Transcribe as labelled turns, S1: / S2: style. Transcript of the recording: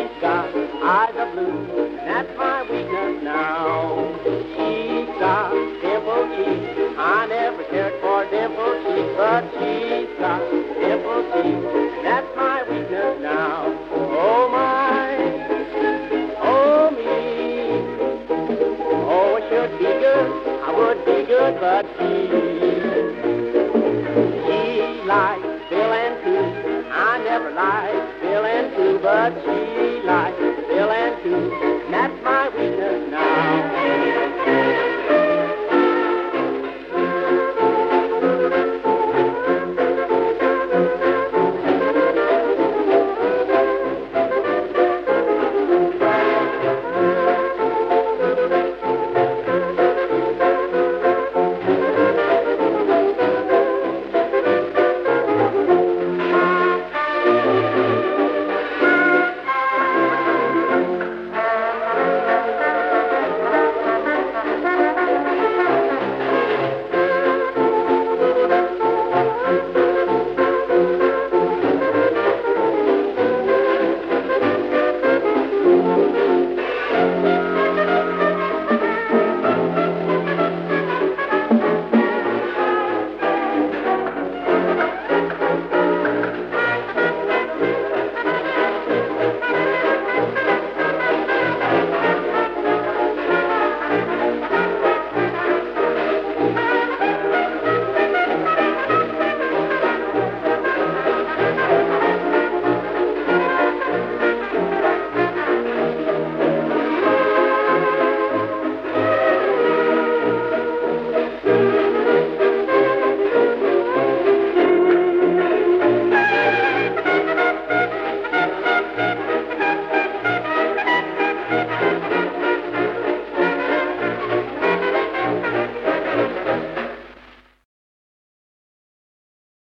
S1: she's got eyes of blue, and that's my weakness now. She's got dimpled cheeks. I never cared for dimpled cheeks, but she's got dimpled cheeks, and that's my weakness now. Oh my, oh me, oh I should be good, I would be good, but she